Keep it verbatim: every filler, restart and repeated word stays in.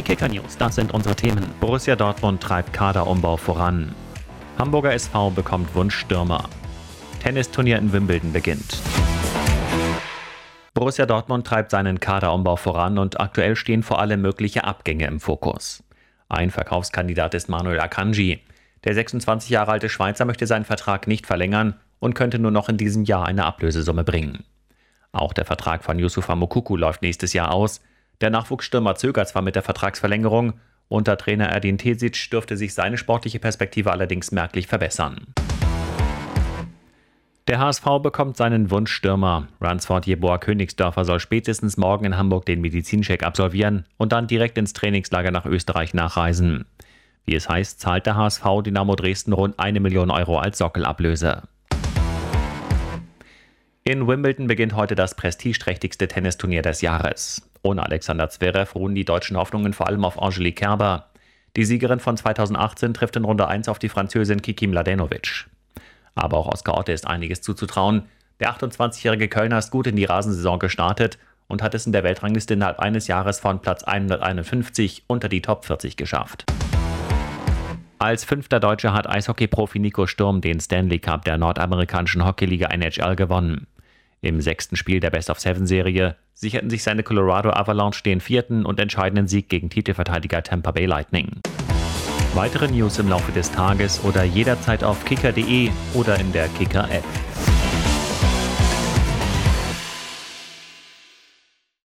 Kicker News, das sind unsere Themen. Borussia Dortmund treibt Kaderumbau voran. Hamburger S V bekommt Wunschstürmer. Tennisturnier in Wimbledon beginnt. Borussia Dortmund treibt seinen Kaderumbau voran und aktuell stehen vor allem mögliche Abgänge im Fokus. Ein Verkaufskandidat ist Manuel Akanji. Der sechsundzwanzig Jahre alte Schweizer möchte seinen Vertrag nicht verlängern und könnte nur noch in diesem Jahr eine Ablösesumme bringen. Auch der Vertrag von Youssoufa Moukoko läuft nächstes Jahr aus. Der Nachwuchsstürmer zögert zwar mit der Vertragsverlängerung, unter Trainer Erdin Terzic dürfte sich seine sportliche Perspektive allerdings merklich verbessern. Der H S V bekommt seinen Wunschstürmer. Ransford Jeboa Königsdörfer soll spätestens morgen in Hamburg den Medizincheck absolvieren und dann direkt ins Trainingslager nach Österreich nachreisen. Wie es heißt, zahlt der H S V Dynamo Dresden rund eine Million Euro als Sockelablöse. In Wimbledon beginnt heute das prestigeträchtigste Tennisturnier des Jahres. Ohne Alexander Zverev ruhen die deutschen Hoffnungen vor allem auf Angelique Kerber. Die Siegerin von zweitausendachtzehn trifft in Runde eins auf die Französin Kiki Mladenovic. Aber auch Oskar Otte ist einiges zuzutrauen. Der achtundzwanzigjährige Kölner ist gut in die Rasensaison gestartet und hat es in der Weltrangliste innerhalb eines Jahres von Platz hunderteinundfünfzig unter die Top vierzig geschafft. Als fünfter Deutscher hat Eishockey-Profi Nico Sturm den Stanley Cup der nordamerikanischen Hockeyliga N H L gewonnen. Im sechsten Spiel der Best-of-Seven-Serie sicherten sich seine Colorado Avalanche den vierten und entscheidenden Sieg gegen Titelverteidiger Tampa Bay Lightning. Weitere News im Laufe des Tages oder jederzeit auf kicker punkt de oder in der Kicker-App.